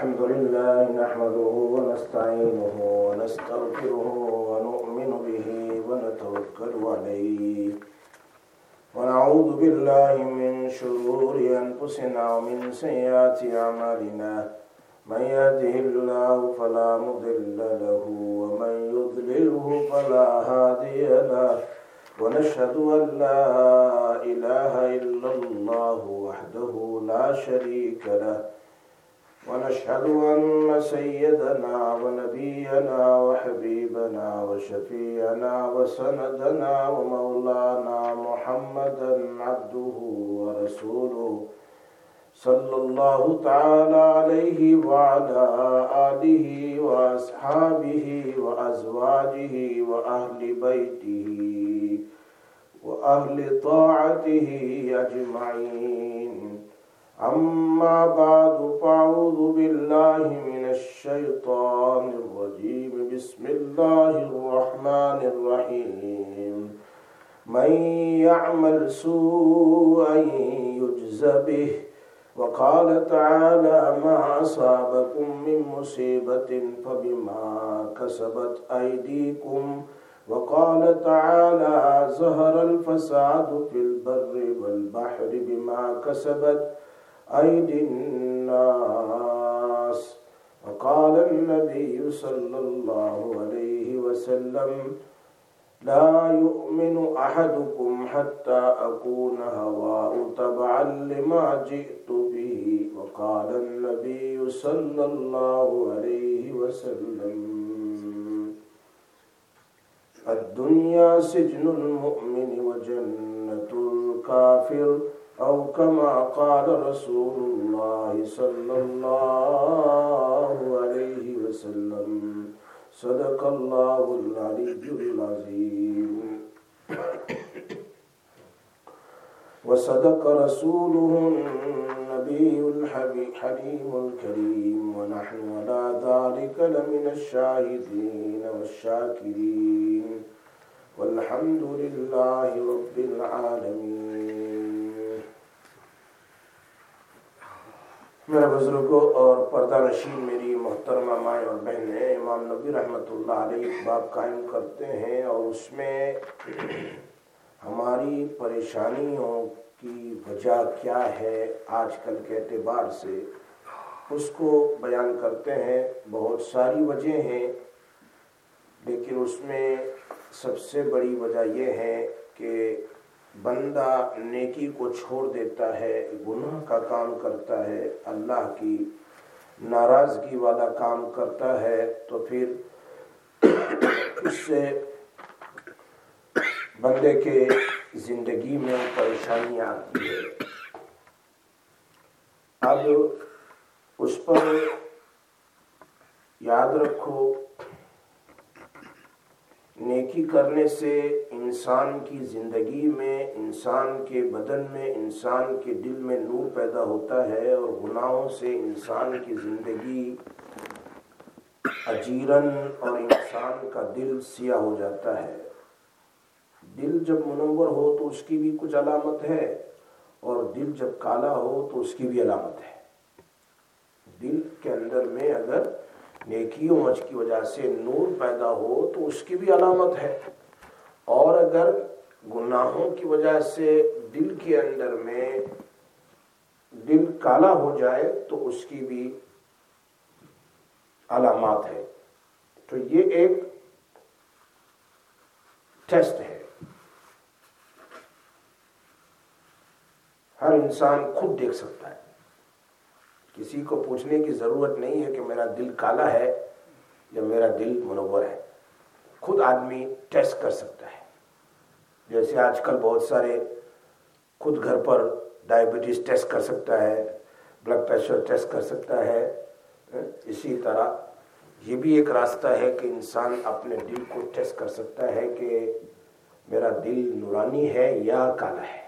الحمد لله نحمده ونستعينه ونستغفره ونؤمن به ونتوكل عليه ونعوذ بالله من شرور أنفسنا ومن سيئات أعمالنا من يهده الله فلا مضل له ومن يضلله فلا هادي له ونشهد أن لا إله إلا الله وحده لا شريك له ونشهد أن سيدنا ونبينا وحبيبنا وشفيعنا وسندنا ومولانا محمدا عبده ورسوله صلى الله تعالى عليه وعلى آله وأصحابه وأزواجه وأهل بيته وأهل طاعته أجمعين أما بعد فأعوذ بالله من الشيطان الرجيم بسم الله الرحمن الرحيم من يعمل سوءا يجز به وقال تعالى ما أصابكم من مصيبة فبما كسبت أيديكم وقال تعالى ظهر الفساد في البر والبحر بما كسبت أيدي الناس وقال النبي صلى الله عليه وسلم لا يؤمن أحدكم حتى أكون هواه تبعا لما جئت به وقال النبي صلى الله عليه وسلم الدنيا سجن المؤمن وجنة الكافر أو كما قال رسول الله صلى الله عليه وسلم صدق الله العلي العظيم وصدق رسوله النبي الحليم الكريم ونحن على ذلك لمن الشاهدين والشاكرين والحمد لله رب العالمين. میرے بزرگوں اور پردہ نشین میری محترمہ مائیں اور بہنیں، امام نبی رحمۃ اللہ علیہ باب قائم کرتے ہیں اور اس میں ہماری پریشانیوں کی وجہ کیا ہے آج کل کے اعتبار سے اس کو بیان کرتے ہیں. بہت ساری وجہ ہیں لیکن اس میں سب سے بڑی وجہ یہ ہے کہ بندہ نیکی کو چھوڑ دیتا ہے، گناہ کا کام کرتا ہے، اللہ کی ناراضگی والا کام کرتا ہے تو پھر اس سے بندے کے زندگی میں پریشانیاں آتی ہے. اب اس پر یاد رکھو، نیکی کرنے سے انسان کی زندگی میں، انسان کے بدن میں، انسان کے دل میں نور پیدا ہوتا ہے اور گناہوں سے انسان کی زندگی اجیرن اور انسان کا دل سیاہ ہو جاتا ہے. دل جب منور ہو تو اس کی بھی کچھ علامت ہے اور دل جب کالا ہو تو اس کی بھی علامت ہے. دل کے اندر میں اگر نیکیوں کی وجہ سے نور پیدا ہو تو اس کی بھی علامت ہے، اور اگر گناہوں کی وجہ سے دل کے اندر میں دل کالا ہو جائے تو اس کی بھی علامات ہے. تو یہ ایک ٹیسٹ ہے. ہر انسان خود دیکھ سکتا ہے، کسی کو پوچھنے کی ضرورت نہیں ہے کہ میرا دل کالا ہے یا میرا دل منور ہے. خود آدمی ٹیسٹ کر سکتا ہے. جیسے آج کل بہت سارے خود گھر پر ڈائبٹیز ٹیسٹ کر سکتا ہے، بلڈ پریشر ٹیسٹ کر سکتا ہے، اسی طرح یہ بھی ایک راستہ ہے کہ انسان اپنے دل کو ٹیسٹ کر سکتا ہے کہ میرا دل نورانی ہے یا کالا ہے.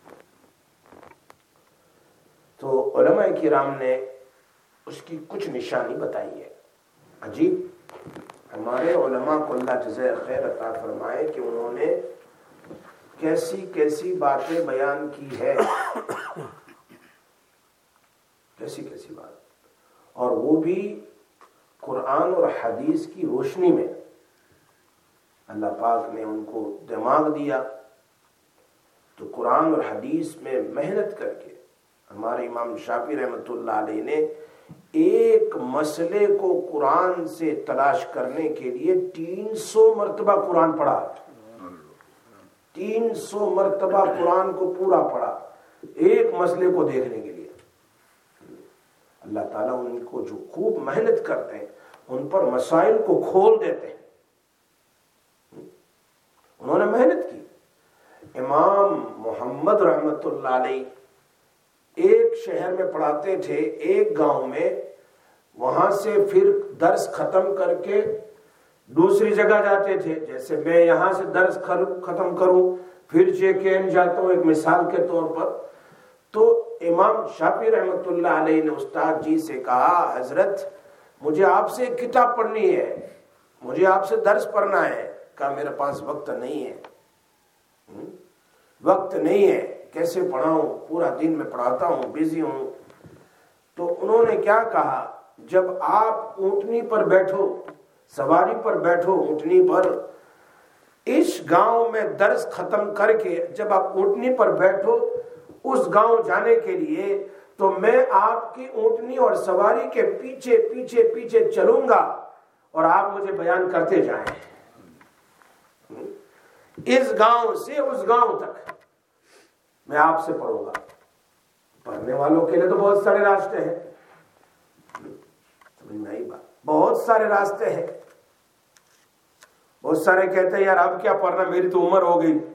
تو علماء کرام نے اس کی کچھ نشانی بتائی ہے. عجیب، ہمارے علماء کو اللہ جزائے خیر عطا فرمائے کہ انہوں نے کیسی کیسی باتیں بیان کی ہے، کیسی کیسی بات. اور وہ بھی قرآن اور حدیث کی روشنی میں۔ اللہ پاک نے ان کو دماغ دیا تو قرآن اور حدیث میں محنت کر کے ہمارے امام شافعی رحمۃ اللہ علیہ نے ایک مسئلے کو قرآن سے تلاش کرنے کے لیے 300 مرتبہ قرآن پڑھا، 300 مرتبہ قرآن کو پورا پڑھا ایک مسئلے کو دیکھنے کے لیے۔ اللہ تعالیٰ ان کو جو خوب محنت کرتے ہیں ان پر مسائل کو کھول دیتے ہیں۔ انہوں نے محنت کی۔ امام محمد رحمت اللہ علیہ ایک شہر میں پڑھاتے تھے، ایک گاؤں میں، وہاں سے پھر درس ختم کر کے دوسری جگہ جاتے تھے۔ جیسے میں یہاں سے درس ختم کروں پھر JKN جاتا ہوں ایک مثال کے طور پر، تو امام شافعی رحمت اللہ علیہ نے استاد جی سے کہا حضرت مجھے آپ سے ایک کتاب پڑھنی ہے، مجھے آپ سے درس پڑھنا ہے۔ کہا میرے پاس وقت نہیں ہے، وقت نہیں ہے، کیسے پڑھاؤں، پورا دن میں پڑھاتا ہوں، بزی ہوں۔ تو انہوں نے کیا کہا، جب آپ اونٹنی پر بیٹھو، سواری پر بیٹھو اونٹنی پر، اس گاؤں میں درس ختم کر کے جب آپ اونٹنی پر بیٹھو اس گاؤں جانے کے لیے، تو میں آپ کی اونٹنی اور سواری کے پیچھے پیچھے پیچھے چلوں گا اور آپ مجھے بیان کرتے جائیں، اس گاؤں سے اس گاؤں تک میں آپ سے پڑھوں گا۔ پڑھنے والوں کے لیے تو بہت سارے راستے ہیں، سمجھ میں آئی بات، بہت سارے راستے ہیں۔ بہت سارے کہتے ہیں یار اب کیا پڑھنا، میری تو عمر ہو گئی،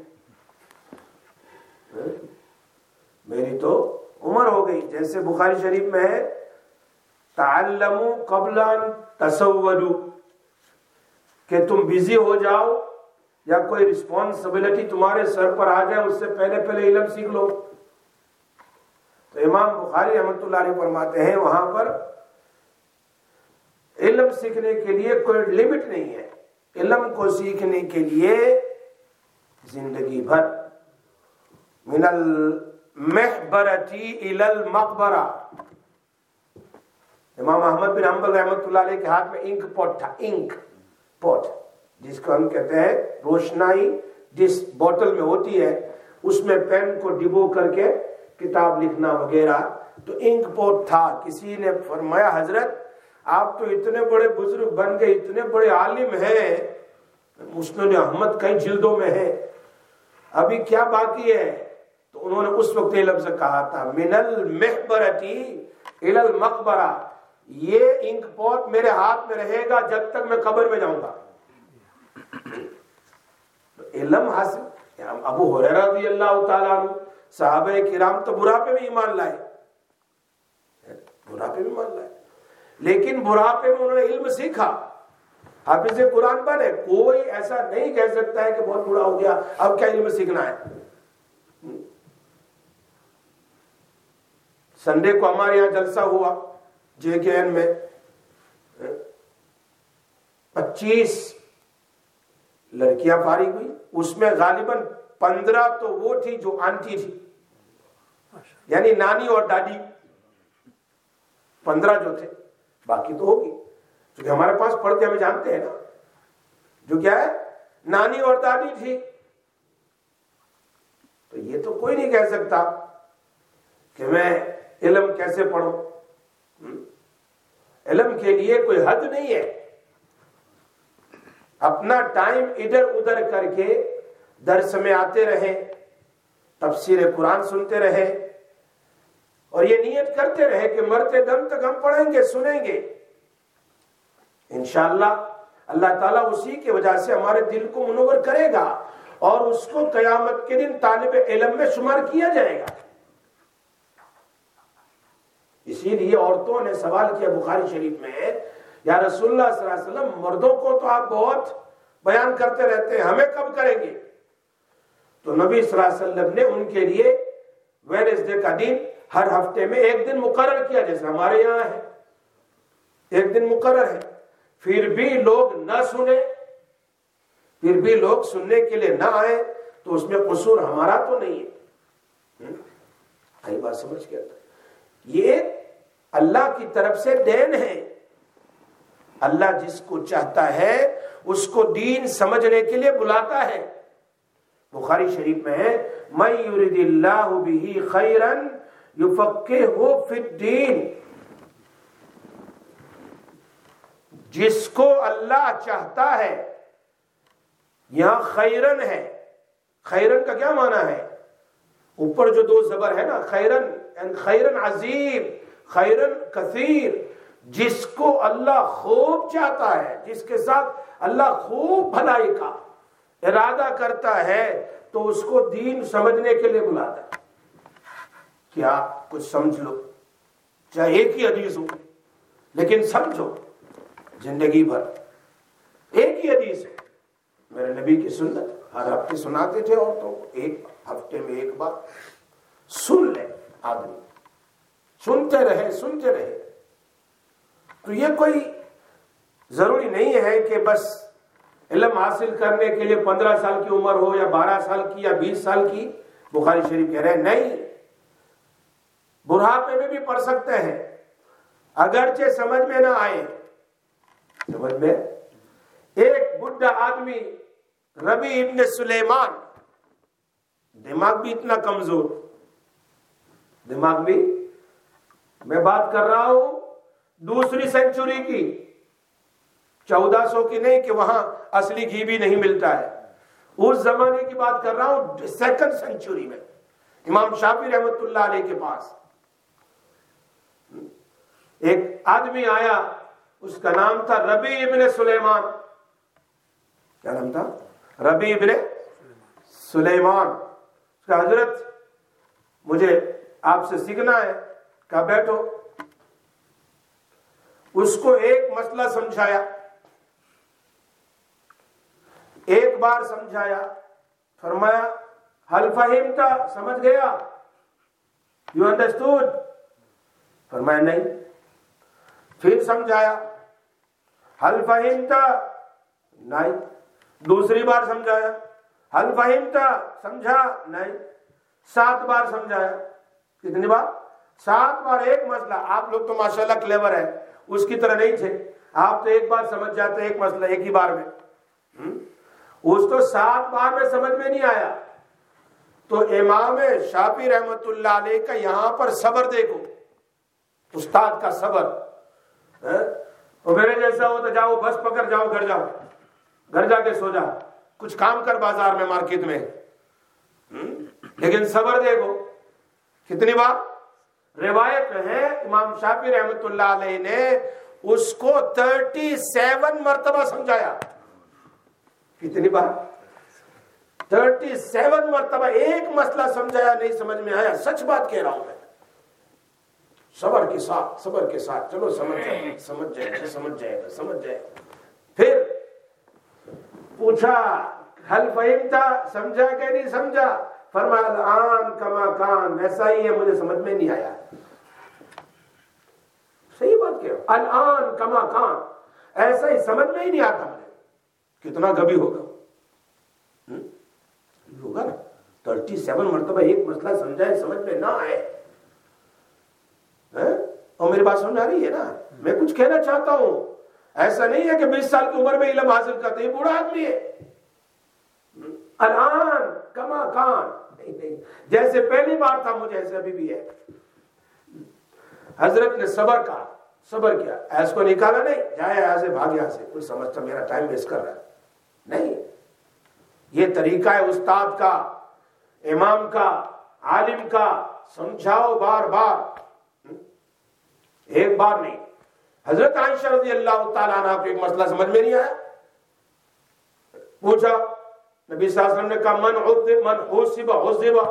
میری تو عمر ہو گئی۔ جیسے بخاری شریف میں ہے تعلموا قبل ان تسودوا، کہ تم بزی ہو جاؤ یا کوئی رسپانسبلٹی تمہارے سر پر آ جائے اس سے پہلے پہلے علم سیکھ لو۔ تو امام بخاری رحمۃ اللہ علیہ فرماتے ہیں وہاں پر علم سیکھنے کے لیے کوئی لمٹ نہیں ہے، علم کو سیکھنے کے لیے زندگی بھر، من المحبرتی الی المقبرہ۔ امام احمد بن حنبل رحمۃ اللہ علیہ کے ہاتھ میں انک پوٹ تھا، انک پوٹ جس کو ہم کہتے ہیں روشنائی جس بوتل میں ہوتی ہے، اس میں پین کو ڈبو کر کے کتاب لکھنا وغیرہ، تو انک پوٹ تھا۔ کسی نے فرمایا حضرت آپ تو اتنے بڑے بزرگ بن گئے، اتنے بڑے عالم ہیں، مسند احمد کئی جلدوں میں ہے، ابھی کیا باقی ہے؟ تو انہوں نے اس وقت یہ لفظ کہا تھا من المحبرتی الی المقبرہ، یہ انک پوٹ میرے ہاتھ میں رہے گا جب تک میں قبر میں جاؤں گا۔ علم حاصل، ابو ہریرہ رضی اللہ تعالیٰ عنہ، صحابہ کرام تو بڑھاپے میں ایمان لائے، بڑھاپے میں ایمان لائے، لیکن بڑھاپے میں انہوں نے علم سیکھا، حافظ قرآن بنے۔ کوئی ایسا نہیں کہہ سکتا ہے کہ بہت بڑا ہو گیا اب کیا علم سیکھنا ہے۔ سنڈے کو ہمارے یہاں جلسہ ہوا JKN میں، 25 لڑکیاں فارغ ہوئی، اس میں غالباً 15 تو وہ تھی جو آنٹی تھی، یعنی نانی اور دادی، 15 جو تھے، باقی تو ہوگی کیونکہ ہمارے پاس پڑھ کے ہمیں جانتے ہیں نا، جو کیا ہے نانی اور دادی تھی۔ تو یہ تو کوئی نہیں کہہ سکتا کہ میں علم کیسے پڑھوں، علم کے لیے کوئی حد نہیں ہے۔ اپنا ٹائم ادھر ادھر کر کے درس میں آتے رہیں، تفسیر قرآن سنتے رہیں، اور یہ نیت کرتے رہے کہ مرتے دم تک ہم پڑھیں گے، سنیں گے، انشاءاللہ اللہ تعالیٰ اسی کی وجہ سے ہمارے دل کو منور کرے گا اور اس کو قیامت کے دن طالب علم میں شمار کیا جائے گا۔ اسی لیے عورتوں نے سوال کیا بخاری شریف میں، یا رسول اللہ صلی اللہ علیہ وسلم مردوں کو تو آپ بہت بیان کرتے رہتے ہیں، ہمیں کب کریں گے؟ تو نبی صلی اللہ علیہ وسلم نے ان کے لیے ویڈنسڈے کا دن ہر ہفتے میں ایک دن مقرر کیا، جیسے ہمارے یہاں ہے ایک دن مقرر ہے۔ پھر بھی لوگ نہ سنے، پھر بھی لوگ سننے کے لیے نہ آئے، تو اس میں قصور ہمارا تو نہیں ہے۔ بات سمجھ گیا؟ یہ اللہ کی طرف سے دین ہے. اللہ جس کو چاہتا ہے اس کو دین سمجھنے کے لیے بلاتا ہے. بخاری شریف میں ہے من یرید اللہ بہ خیرا یفقہہ فی الدین. جس کو اللہ چاہتا ہے, یہاں خیرن ہے. خیرن کا کیا معنی ہے؟ اوپر جو دو زبر ہے نا, خیرن, خیرن عظیم, خیرن کثیر. جس کو اللہ خوب چاہتا ہے, جس کے ساتھ اللہ خوب بھلائی کا ارادہ کرتا ہے, تو اس کو دین سمجھنے کے لیے بلاتا ہے. کیا کچھ سمجھ لو, چاہے ایک ہی حدیث ہو لیکن سمجھو. زندگی بھر ایک ہی حدیث ہے, میرے نبی کی سنت ہر ہفتے سناتے تھے عورتوں کو, ایک ہفتے میں ایک بار سن لے آدمی, سنتے رہے. تو یہ کوئی ضروری نہیں ہے کہ بس علم حاصل کرنے کے لیے 15 سال کی عمر ہو یا 12 سال کی یا 20 سال کی. بخاری شریف کہہ رہے ہیں نہیں, بڑھاپے میں بھی پڑھ سکتے ہیں اگرچہ سمجھ میں نہ آئے. سمجھ میں ایک بڈھا آدمی ربی ابن سلیمان, دماغ بھی اتنا کمزور, دماغ بھی, میں بات کر رہا ہوں دوسری سینچری کی, 1400 کی نہیں کہ وہاں اصلی گھی بھی نہیں ملتا ہے. اس زمانے کی بات کر رہا ہوں, سیکنڈ سینچری میں امام شافعی رحمت اللہ علیہ کے پاس ایک آدمی آیا, اس کا نام تھا ربی ابن سلیمان. کیا نام تھا؟ ربی ابن سلیمان. اس کا حضرت مجھے آپ سے سیکھنا ہے. کہا بیٹھو. اس کو ایک مسئلہ سمجھایا, ایک بار سمجھایا, فرمایا حل فہمتا, سمجھ گیا, یو انڈرسٹوڈ؟ فرمایا نہیں. پھر سمجھایا, حل فہمتا, نہیں. دوسری بار سمجھایا, حل فہمتا, سمجھا نہیں. 7 بار سمجھایا. کتنی بار؟ 7 بار ایک مسئلہ. آپ لوگ تو ماشاءاللہ کلیور ہے, اس کی طرح نہیں تھے. آپ تو ایک بار سمجھ جاتے, ایک مسئلہ ایک ہی بار میں. اس تو 7 بار میں سمجھ میں نہیں آیا. تو امام شافعی رحمت اللہ علیہ کا یہاں پر صبر دیکھو, استاد کا صبر. اور میرے جیسا ہو تو جاؤ, بس پکڑ جاؤ, گھر جاؤ, گھر جا کے سو جا, کچھ کام کر بازار میں, مارکیٹ میں. لیکن صبر دیکھو کتنی بار. روایت میں ہے امام شافعی رحمت اللہ علیہ نے اس کو 37 مرتبہ سمجھایا. کتنی بار؟ 37 مرتبہ ایک مسئلہ سمجھایا, نہیں سمجھ میں آیا. سچ بات کہہ رہا ہوں میں. صبر کے ساتھ, صبر کے ساتھ, چلو سمجھ جائے. پھر پوچھا حل فہمتا, سمجھا کہ نہیں سمجھا؟ فرمایا الان کما کان, ویسا ہی ہے, مجھے سمجھ میں نہیں آیا. صحیح بات کہہ رہا ہوں, الان کما کان, ایسا ہی, سمجھ میں ہی نہیں آتا مجھے. کتنا گبی ہوگا نا. 37 مرتبہ ایک مسئلہ سمجھائے, سمجھ میں نہ آئے. اور میری بات سمجھ آ رہی ہے نا؟ میں کچھ کہنا چاہتا ہوں, ایسا نہیں ہے کہ 20 سال کی عمر میں علم حاصل کرتے, یہ بوڑھا آدمی ہے. الان کما کان, نہیں, جیسے پہلی بار تھا مجھے ایسے ابھی بھی ہے. حضرت نے صبر کیا, ایس کو نکالا نہیں, جائے یہاں سے, بھاگ یہاں سے. کوئی سمجھتا میرا ٹائم ویسٹ کر رہا ہے, نہیں. یہ طریقہ ہے استاد کا, امام کا, عالم کا. سمجھاؤ بار بار, ایک بار نہیں. حضرت عائشہ رضی اللہ تعالیٰ عنہ کو ایک مسئلہ سمجھ میں نہیں آیا. پوچھا, نبی صلی اللہ علیہ وسلم نے کہا من حسب حسب,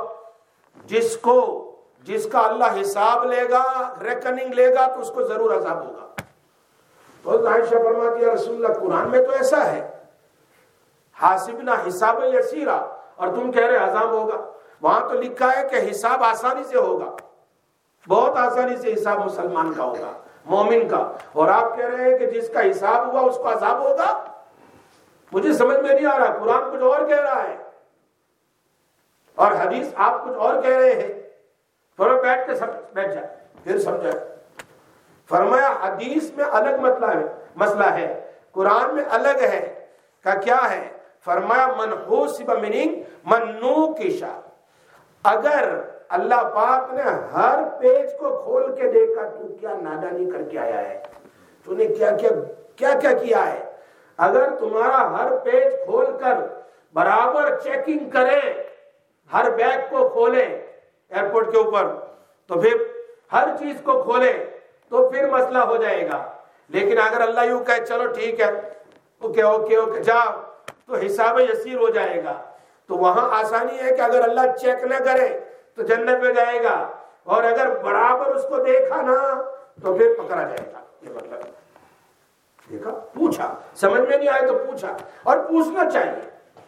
جس کا اللہ حساب لے گا, ریکننگ لے گا, تو اس کو ضرور عذاب ہوگا. تو عائشہ فرماتی ہے رسول اللہ قرآن میں تو ایسا ہے, حاسبنا حسابا یسیرا, اور تم کہہ رہے عذاب ہوگا. وہاں تو لکھا ہے کہ حساب آسانی سے ہوگا, بہت آسانی سے حساب مسلمان کا ہوگا, مومن کا. اور آپ کہہ رہے ہیں کہ جس کا حساب ہوا اس کو عذاب ہوگا. مجھے سمجھ میں نہیں آ رہا, قرآن کچھ اور کہہ رہا ہے اور حدیث آپ کچھ اور کہہ رہے ہیں. تھوڑا بیٹھ جائے, پھر سمجھا. فرمایا حدیث میں الگ مسئلہ ہے، قرآن میں الگ ہے، کہ کیا ہے؟ فرمایا من حوسب مننگ من نوکشا، اگر اللہ پاک نے ہر پیج کو کھول کے دیکھا تو کیا نادانی کر کے آیا ہے، تو نے کیا کیا ہے، اگر تمہارا ہر پیج کھول کر برابر چیکنگ کریں، ہر بیگ کو کھولیں ایئرپورٹ کے اوپر، تو پھر ہر چیز کو کھولیں تو پھر مسئلہ ہو جائے گا. لیکن اگر اللہ یوں کہے چلو ٹھیک ہے، اوکے جاؤ، تو حساب یسیر ہو جائے گا. تو وہاں آسانی ہے کہ اگر اللہ چیک نہ کرے تو جنت میں جائے گا، اور اگر برابر اس کو دیکھا نا تو پھر پکڑا جائے گا. یہ مطلب دیکھا، پوچھا، سمجھ میں نہیں آئے تو پوچھا، اور پوچھنا چاہیے.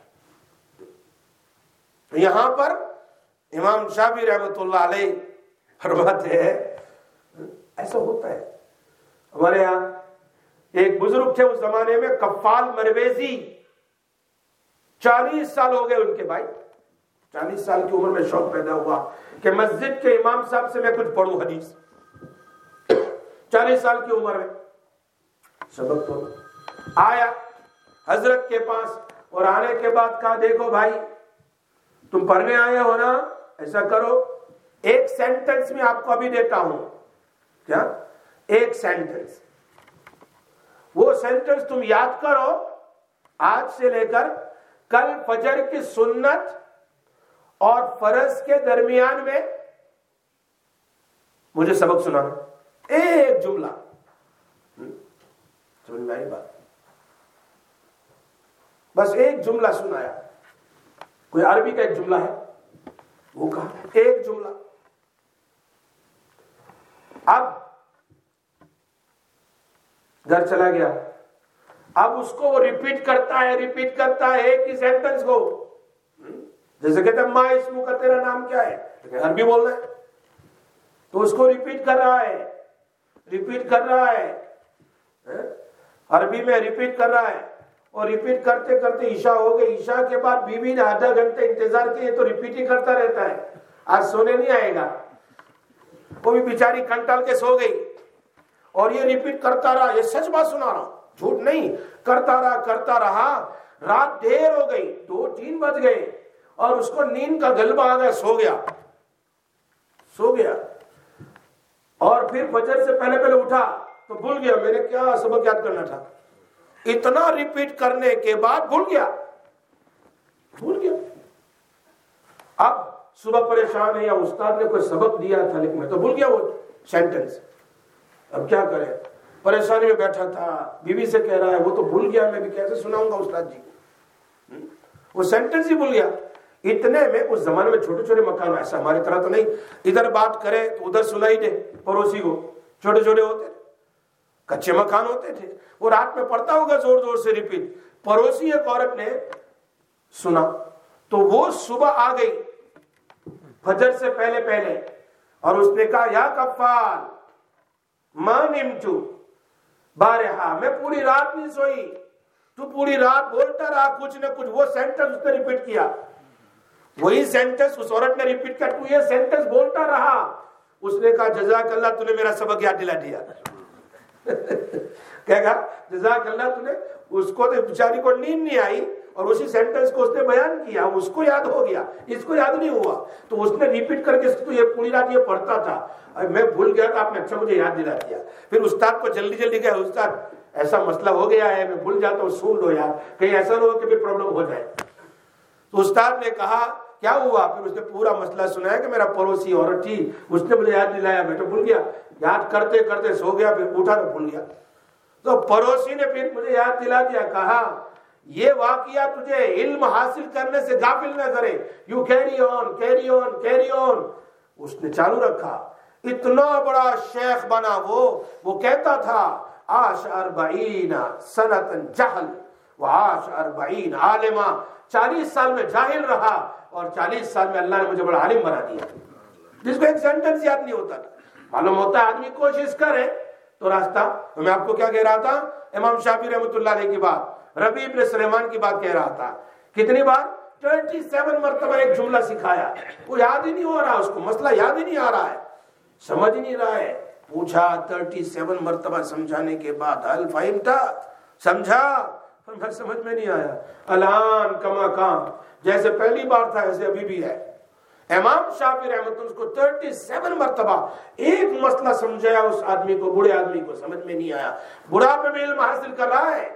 یہاں پر امام شافعی رحمۃ اللہ علیہ فرماتے ہیں ایسا ہوتا ہے. ہمارے یہاں ایک بزرگ تھے اس زمانے میں، کفال مرویزی، 40 سال ہو گئے ان کے بھائی، 40 سال کی عمر میں شوق پیدا ہوا کہ مسجد کے امام صاحب سے میں کچھ پڑھوں حدیث. 40 سال کی عمر میں سبق تو آیا حضرت کے پاس، اور آنے کے بعد کہا دیکھو بھائی تم پڑھنے آئے ہو نا، ایسا کرو ایک سینٹنس میں آپ کو ابھی دیتا ہوں. کیا؟ ایک سینٹنس. وہ سینٹنس تم یاد کرو، آج سے لے کر کل فجر کی سنت اور فرض کے درمیان میں مجھے سبق سنانا. ایک جملہ، سمجھ میں آئی بات؟ بس ایک جملہ سنایا. کوئی عربی کا ایک جملہ ہے، وہ کہا ایک جملہ. اب گھر چلا گیا، اب اس کو وہ ریپیٹ کرتا ہے ایک ہی سینٹنس کو. جیسے کہتے ہیں ماں اسمو کا، تیرا نام کیا ہے، عربی بولنا ہے تو اس کو ریپیٹ کر رہا ہے عربی میں ریپیٹ کر رہا ہے. اور ریپیٹ کرتے کرتے عشاء ہو گئی. عشاء کے بعد بیوی نے آدھا گھنٹے انتظار کیے تو ریپیٹ ہی کرتا رہتا ہے. آج سونے نہیں آئے گا، وہ بھی بیچاری کنٹال کے سو گئی، اور یہ ریپیٹ کرتا رہا. یہ سچ بات سنا رہا ہوں، جھوٹ نہیں. کرتا رہا رات دیر ہو گئی، 2-3 بج گئے، اور اس کو نیند کا غلبہ آ گیا، سو گیا. اور پھر فجر سے پہلے اٹھا تو بھول گیا میں نے کیا سبق یاد کرنا تھا. اتنا ریپیٹ کرنے کے بعد بھول گیا. اب صبح پریشان ہے، یا استاد نے کوئی سبق دیا تھا لیکن میں تو بھول گیا وہ سینٹنس. اب کیا کرے، پریشانی میں بیٹھا تھا، بیوی سے کہہ رہا ہے وہ تو بھول گیا، میں بھی کیسے سناؤں گا استاد جی کو. وہ سینٹنس ہی بھول گیا. اتنے میں اس زمانے میں چھوٹے مکان، ایسا ہماری طرح تو نہیں ادھر بات کرے تو ادھر سنائی دے پڑوسی کو. چھوٹے ہوتے تھے، کچے مکان ہوتے تھے. وہ رات میں پڑھتا ہوگا زور سے ریپیٹ. پڑوسی ایک عورت نے سنا تو وہ صبح آ گئی فجر سے پہلے، اور اس نے کہا یا کفال ما نمتو بارہا، میں پوری رات نہیں سوئی، تو پوری رات بولتا رہا کچھ نہ کچھ. وہ سینٹنس اس نے ریپیٹ کیا، وہی سینٹنس اس عورت نے ریپیٹ کر، تو یہ سینٹنس بولتا رہا. اس نے کہا جزاک اللہ، تو نے میرا سبق یاد دلا دیا. کہے گا جزاک اللہ، تو نے اس کو تو بیچاری کو نیند نہیں آئی، اور اسی سینٹنس کو اس نے بیان کیا، اس کو یاد ہو گیا، اس کو یاد نہیں ہوا. تو اس نے ریپیٹ کر کے تو یہ پوری رات یہ پڑھتا تھا، میں بھول گیا تھا، آپ نے اچھا مجھے یاد دلا دیا. پھر استاد کو جلدی کہا استاد ایسا مسئلہ ہو گیا ہے، میں بھول جاتا ہوں، سن لو یار، کہیں ایسا نہ ہو کہ پھر پرابلم ہو جائے. تو استاد نے کہا کیا ہوا؟ پھر اس نے پورا مسئلہ سنایا کہ میرا پڑوسی عورت تھی، اس نے مجھے یاد دلایا، میں تو بھول گیا. یاد کرتے سو گیا، پھر اٹھا تو بھول گیا. تو پڑوسی نے پھر مجھے یاد دلا دیا، کہا یہ واقعہ تجھے علم حاصل کرنے سے غافل نہ کرے، یو کیری آن. اس نے چالو رکھا. اتنا بڑا شیخ بنا وہ کہتا تھا عاش 40 سنۃ جہل وعاش 40 عالما. 40 سال میں جاہل رہا، اور 40 سال میں اللہ نے مجھے بڑا عالم بنا دیا. جس کو ایک سینٹنس یاد نہیں ہوتا تھا. معلوم ہوتا ہے آدمی کوشش کرے تو راستہ. میں آپ کو کیا کہہ رہا تھا؟ امام شافعی رحمۃ اللہ علیہ کی بات، ربیع بن سلیمان کی بات کہہ رہا تھا. کتنی بار؟ 27 مرتبہ ایک جملہ سکھایا. وہ یاد ہی نہیں ہو رہا، اس کو مسئلہ یاد ہی نہیں آ رہا ہے، سمجھ نہیں رہا ہے. पूछा 37 मरतबा समझाने के बाद हल फहिमता, समझा? फिर समझ में नहीं आया। अलान कमा काम, जैसे पहली बार था ऐसे अभी भी है। इमाम शाफी रहमतुल्लाह को 37 मरतबा एक मसला समझाया, उस आदमी को, बूढ़े आदमी को समझ में नहीं आया, बुढ़ापे में इल्म हासिल कर रहा है।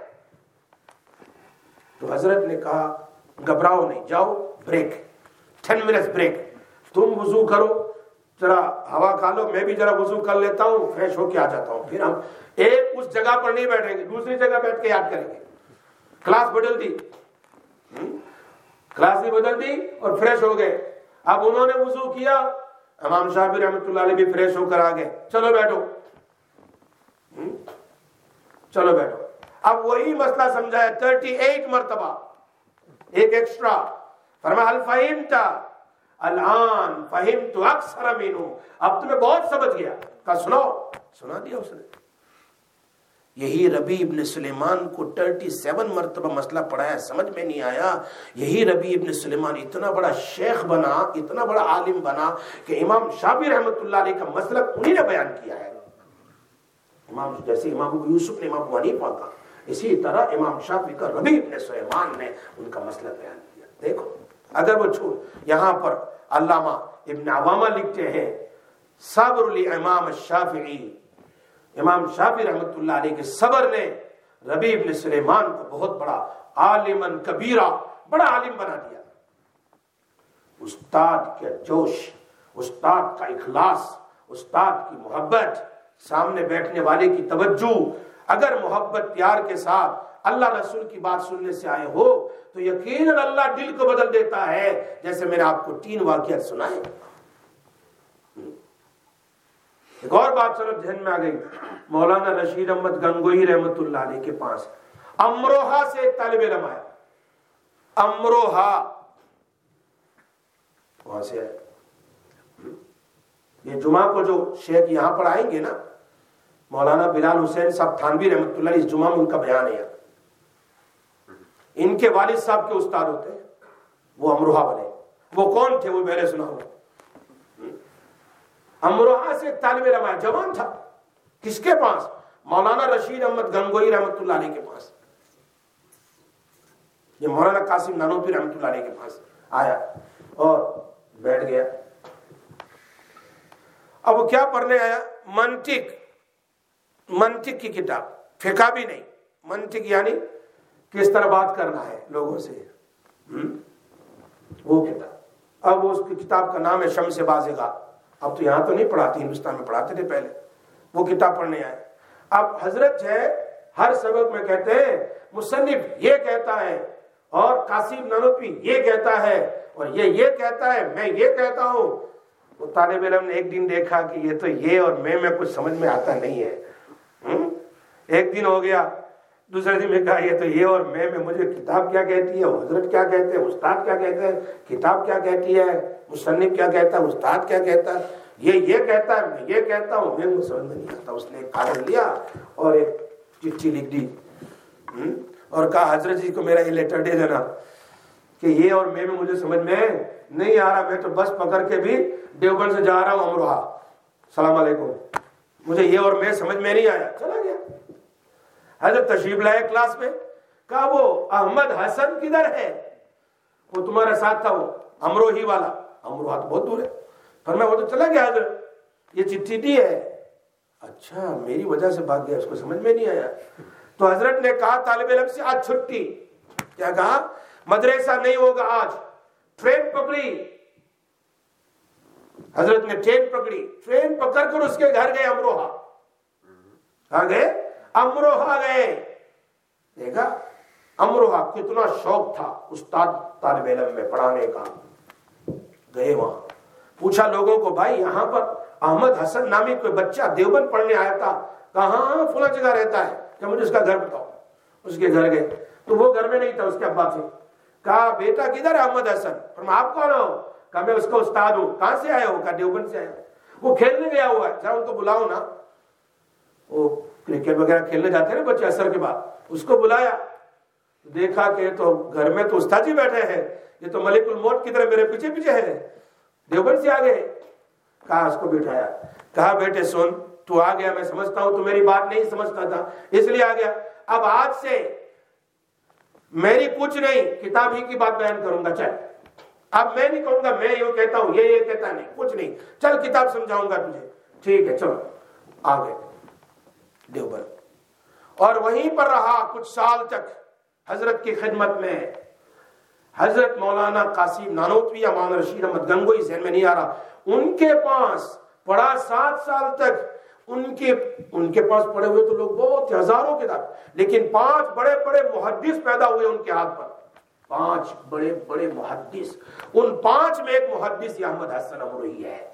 तो हजरत ने कहा घबराओ नहीं, जाओ ब्रेक, 10 मिनट्स ब्रेक, तुम वुजू करो, जरा हवा खा लो, मैं भी जरा वुजू कर लेता हूँ, फ्रेश होके आ जाता हूँ, फिर हम एक उस जगह पर नहीं बैठेंगे, दूसरी जगह बैठ के याद करेंगे। क्लास बदल दी, क्लास भी बदल दी और फ्रेश हो गए। अब उन्होंने वुजू किया, इमाम शाफी रहमतुल्लाह अलैह भी फ्रेश होकर आ गए, चलो बैठो, चलो बैठो। अब वही मसला समझाया 38 मरतबा, एक एक्स्ट्रा। फरमाया हल फहिमता, अलान फहिमतु अक्सर मिनहु, अब तुम्हें बहुत समझ गया। कहा सुनाओ, सुना दिया उसने। यही रबी इब्न सुलेमान को 37 मरतबा मसला पढ़ाया, समझ में नहीं आया। यही रबी इब्न सुलेमान इतना बड़ा शेख बना, इतना बड़ा आलिम बना कि इमाम शाफी रहमतुल्लाह अलैह का मसलक उन्हीं ने बयान किया है। इमाम, जैसे इमाम यूसुफ ने इमाम अबू हनीफा का, इसी तरह इमाम शाफी का रबी इब्न सुलेमान ने उनका मसलक बयान किया। देखो, अगर वो छोड़, यहां पर अल्लामा इब्न अवामा लिखते हैं सब्रुल इमाम शाफी, इमाम शाफी रहमतुल्लाह अलैह के सबर ने रबी इब्न सुलेमान को बहुत बड़ा आलिमन कबीरा, बड़ा आलिम बना दिया। उस्ताद का जोश, उस्ताद का इखलास, उस्ताद की मोहब्बत, सामने बैठने वाले की तवज्जो, अगर मोहब्बत प्यार के साथ अल्लाह रसूल की बात सुनने से आए हो तो यकीनन अल्लाह दिल को बदल देता है। जैसे मैंने आपको 3 वाक़ियात सुनाए। एक और बात चलो ध्यान में आ गई, मौलाना रशीद अहमद गंगोही रहमतुल्लाह अलैह के पास अमरोहा से एक तालिब इल्म आया, अमरोहा वहां से है। ये जुमा को जो शेख यहां पर आएंगे ना, मौलाना बिलाल हुसैन साहब थानवी रहमतुल्लाह अलैह, इस जुमा में उनका बयान है। इनके वालिद साहब के उस्ताद होते हैं वो अमरोहा वाले। वो कौन थे वो पहले सुनाओ। अमरोहा से एक तालिब इल्म आया, जवान था, किसके पास? मौलाना रशीद अहमद गंगोही रहमतुल्लाह अलैह के पास। ये मौलाना कासिम नानोतवी रहमतुल्लाह अलैह के पास आया और बैठ गया। अब वो क्या पढ़ने आया? मंतिक की किताब, फिका भी नहीं, मंतिक यानी किस तरह बात करना है लोगों से, वो किताब। अब उसकी किताब का नाम है शम्स बाज़िगा। अब तो यहां तो नहीं पढ़ाती, हिंदुस्तान में पढ़ाते थे पहले। वो किताब पढ़ने आए। अब हजरत है हर सबक में कहते हैं मुसन्निफ ये कहता है और कासिम नानोतवी ये कहता है और ये कहता है, मैं ये कहता हूं। वो तालिब इल्म ने एक दिन देखा कि ये तो ये और मैं में कुछ समझ में आता नहीं है। एक दिन हो गया, दूसरे दिन में कहा ये तो ये और मैं में मुझे किताब क्या कहती है, हजरत क्या कहते हैं, उस्ताद क्या कहते हैं, किताब क्या कहती है, मुसन्निफ क्या कहता है, उस्ताद क्या कहता है, ये कहता है, मैं ये कहता हूँ, मैं समझ में नहीं आता। उसने एक कागज लिया और एक चिट्ठी लिख दी और कहा हजरत जी को मेरा ये लेटर दे देना कि ये और मैं में मुझे समझ में नहीं आ रहा, मैं तो बस पकड़ के भी देवबंद से जा रहा हूँ अमरोहा, सलाम अलैकुम, मुझे ये और मैं समझ में नहीं आया। चला गया। हजरत तशरीफ लाए क्लास में, कहा वो अहमद हसन किधर है? वो तुम्हारे साथ था, वो अमरोही वाला। अमरोहा तो बहुत दूर है। पर मैं वो तो चला गया हजरत, ये चिट्ठी दी है। अच्छा, मेरी वजह से भाग गया, उसको समझ में नहीं आया। तो हजरत ने कहा तालिब इल्म से आज छुट्टी। क्या कहा? मदरसा नहीं होगा आज, ट्रेन पकड़ी। हजरत ने ट्रेन पकड़ी, ट्रेन पकड़कर उसके घर गए अमरोहा। आ गए अमरोहा गए, देखा अमरोहा कितना शौक था उस्ताद तालिब इल्म में पढ़ाने का। गए वहां, पूछा लोगों को, भाई यहाँ पर अहमद हसन नामी कोई बच्चा देवबंद पढ़ने आया था। कहाँ? फला जगह रहता है। क्या मुझे उसका घर बताओ। उसके घर गए तो वो घर में नहीं था, उसके अब्बा थे। कहा बेटा किधर है अहमद हसन? पर आप कौन हो? कहा मैं उसका उस्ताद हूँ। कहाँ से आए हो? कहा देवबंद से आया। वो खेलने गया हुआ है, जरा उनको बुलाओ ना। वो क्रिकेट वगैरह खेलने जाते हैं ना बच्चे असर के बाद। उसको बुलाया, देखा कि तो घर में तो उस्ताद जी बैठे हैं, ये तो मलिकुल मौत की तरह मेरे पीछे पीछे है। देवबंद से आ गए। कहा उसको बिठाया, कहा बेटे सुन, تو आ गया, मैं समझता हूं, तो मेरी बात नहीं समझता था इसलिए आ गया। अब आज से मेरी कुछ नहीं, किताब ही की बात बयान करूंगा। चल, अब मैं नहीं कहूंगा मैं यूं कहता हूं, ये कहता नहीं, कुछ नहीं, चल किताब समझाऊंगा तुझे। ठीक है, चलो आ गए देवबंद। और वहीं पर रहा कुछ साल तक हजरत की खिदमत में। हजरत मौलाना कासिम नानोतवी या मौलाना रशीद अहमद गंगोई, ज़हन में नहीं आ रहा, उनके पास पढ़ा 7 साल तक। उनके पास पढ़े हुए तो लोग बहुत हजारों के साथ, लेकिन 5 बड़े बड़े मुहद्दिस पैदा हुए उनके हाथ पर। 5 बड़े बड़े मुहद्दिस, उन 5 में एक मुहद्दिस अहमद हसन अमरोही है,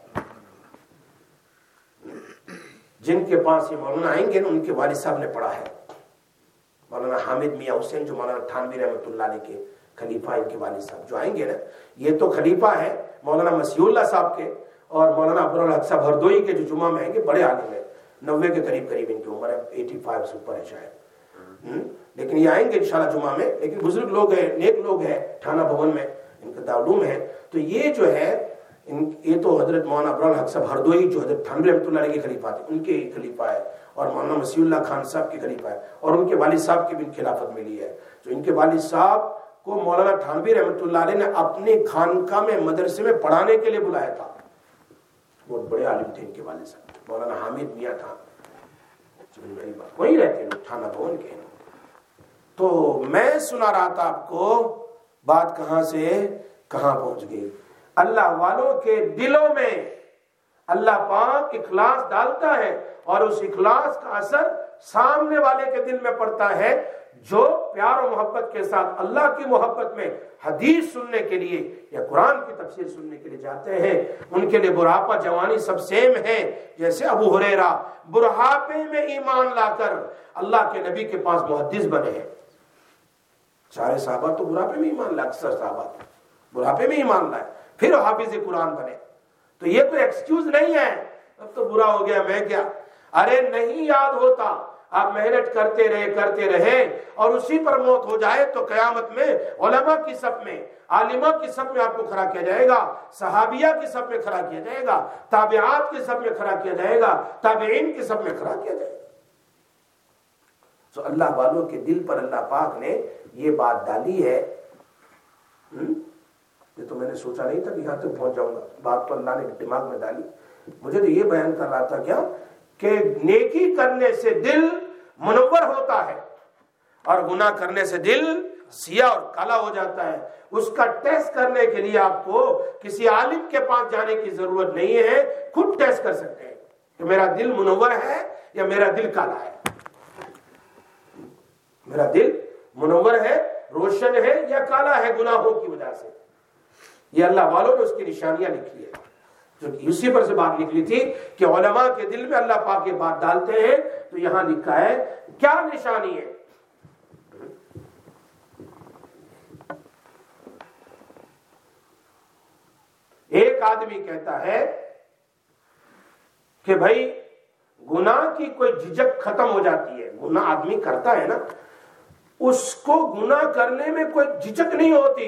जिनके पास ये मौलाना आएंगे ना, उनके वालिद साहब ने पढ़ा है। मौलाना हामिद मियां हुसैन जो मौलाना थानवी रहमतुल्लाह अलैह के खलीफा, इनके वालिद साहब जो आएंगे ना, ये तो खलीफा है मौलाना मसीहुल्लाह साहब के, और मौलाना अब्दुल हक साहब हरदोई के जो जुमा में आएंगे, बड़े आलिम है, 90 के करीब इनकी उम्र है, 85 से ऊपर है शायद। लेकिन ये आएंगे इंशाल्लाह जुमा में। लेकिन बुजुर्ग लोग हैं, नेक लोग हैं, थाना भवन में इनका दारूम है। तो ये जो है ये तो हजरत मौलाना अब्दुल हक साहब हरदोई जो हजरत थानवी रहमतुल्लाह अलैह के खलीफा थे, उनके खलीफा है, और मौलाना मसीहुल्लाह खान साहब के खलीफा है, और उनके वालिद साहब की भी खिलाफत मिली है। तो इनके वालिद साहब को मौलाना थानवी रहमतुल्लाह अलैह ने अपने खानका में मदरसे में पढ़ाने के लिए बुलाया था। बहुत बड़े आलिम थे इनके वालिद साहब, मौलाना हामिद मियां था, वही रहते लोग थाना भवन के। तो मैं सुना रहा था आपको, बात कहां से कहां पहुंच गई। अल्लाह वालों के दिलों में अल्लाह पाक इखलास डालता है, और उस इखलास का असर सामने वाले के दिल में पड़ता है। जो प्यार और मोहब्बत के साथ अल्लाह की मोहब्बत में हदीस सुनने के लिए या कुरान की तफसीर सुनने के लिए जाते हैं, उनके लिए बुढ़ापा जवानी सब सेम है। जैसे अबू हुरैरा बुढ़ापे में ईमान लाकर अल्लाह के नबी के पास मुहद्दिस बने हैं। सारे साहबा तो बुढ़ापे में ईमान लाए, अक्सर साहबा बुढ़ापे में ईमान लाए, फिर हाफिज कुरान बने। तो ये कोई एक्सक्यूज नहीं है, अब तो बुरा हो गया मैं क्या। अरे नहीं याद होता, आप मेहनत करते रहे और उसी पर मौत हो जाए तो कयामत में उलमा की सब में, आलिमा की सब में आपको खड़ा किया जाएगा, सहाबिया की सब में खड़ा किया जाएगा, ताबिआत की सब में खड़ा किया जाएगा, ताबिईन की सब में खड़ा किया जाएगा। तो अल्लाह वालों के दिल पर अल्लाह पाक ने ये बात डाली है। ये तो मैंने सोचा नहीं था कि यहां तक पहुंच जाऊंगा, बात तो अल्लाह ने दिमाग में डाली। मुझे तो ये बयान कर रहा था क्या कि नेकी करने से दिल मुनव्वर होता है और गुनाह करने से दिल सिया और काला हो जाता है। उसका टेस्ट करने के लिए आपको किसी आलिम के पास जाने की जरूरत नहीं है, खुद टेस्ट कर सकते हैं कि मेरा दिल मुनव्वर है या मेरा दिल काला है, मेरा दिल मुनव्वर है, रोशन है या काला है गुनाहों की वजह से। ये अल्लाह वालों ने उसकी निशानियां लिखी है। जो इसी पर से बात निकली थी कि उलमा के दिल में अल्लाह पाक ये बात डालते हैं। तो यहां लिखा है क्या निशानी है। एक आदमी कहता है कि भाई गुनाह की कोई झिझक खत्म हो जाती है। गुनाह आदमी करता है ना, उसको गुनाह करने में कोई झिझक नहीं होती।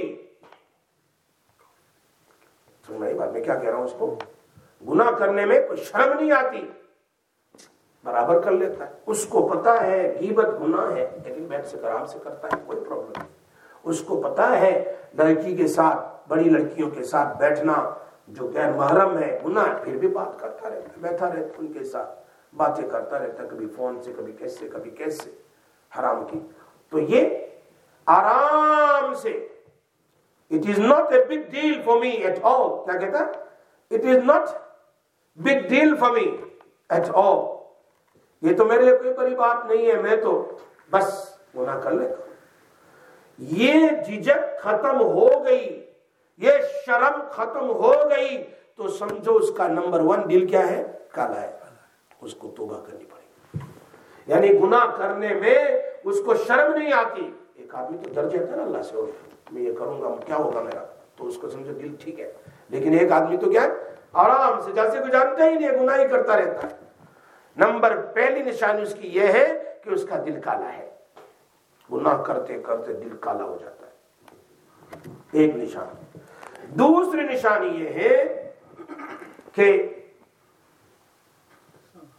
सुन रही बात मैं क्या कह रहा हूं, उसको गुनाह करने में कोई शर्म नहीं आती, बराबर कर लेता है। उसको पता है गीबत गुनाह है, लेकिन बैठ से आराम से करता है, कोई प्रॉब्लम नहीं। उसको पता है लड़की के साथ, बड़ी लड़कियों के साथ बैठना जो गैर महरम है गुनाह है, फिर भी बात करता रहता, बैठा रहता, उनके साथ बातें करता रहता, कभी फोन से, कभी कैसे हराम की। तो ये आराम से, it is not a big deal for me at all. क्या कहता है? It is not big deal for me at all. ये तो मेरे लिए कोई बड़ी बात नहीं है, मैं तो बस गुनाह कर लेता हूं। ये झिझक खत्म हो गई, ये शर्म खत्म हो गई, तो समझो उसका नंबर 1 दिल क्या है? काला है। उसको तौबा करनी पड़ेगी। यानी गुनाह करने में उसको शर्म नहीं आती। एक आदमी तो डर जाता है ना अल्लाह से, और मैं ये करूंगा क्या होगा मेरा, तो उसको समझो दिल ठीक है। लेकिन एक आदमी तो क्या आराम से, जैसे कोई जानता ही नहीं, गुनाह ही करता रहता है। नंबर पहली निशानी उसकी यह है कि उसका दिल काला है। गुनाह करते करते दिल काला हो जाता है, एक निशानी। दूसरी निशानी यह है कि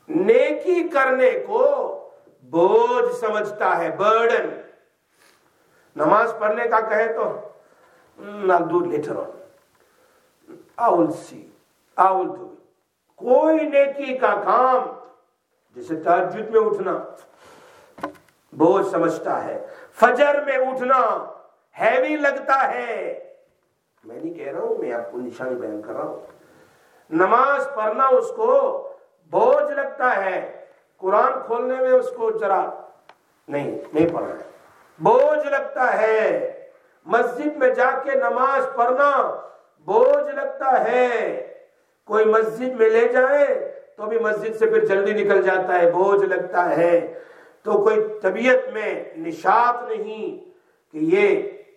नेकी करने को बोझ समझता है, बर्डन। नमाज पढ़ने का कहे तो I'll do it later on, I will see, I will do it। कोई नेकी का काम, जैसे तहज्जुद में उठना बोझ समझता है, फजर में उठना हैवी लगता है। मैं नहीं कह रहा हूं, मैं आपको निशानी बयान कर रहा हूं। नमाज पढ़ना उसको बोझ लगता है, कुरान खोलने में उसको जरा नहीं पढ़ना है, बोझ लगता है। मस्जिद में जाके नमाज पढ़ना बोझ लगता है। कोई मस्जिद में ले जाए तो भी मस्जिद से फिर जल्दी निकल जाता है, बोझ लगता है। तो कोई तबीयत में निशात नहीं कि ये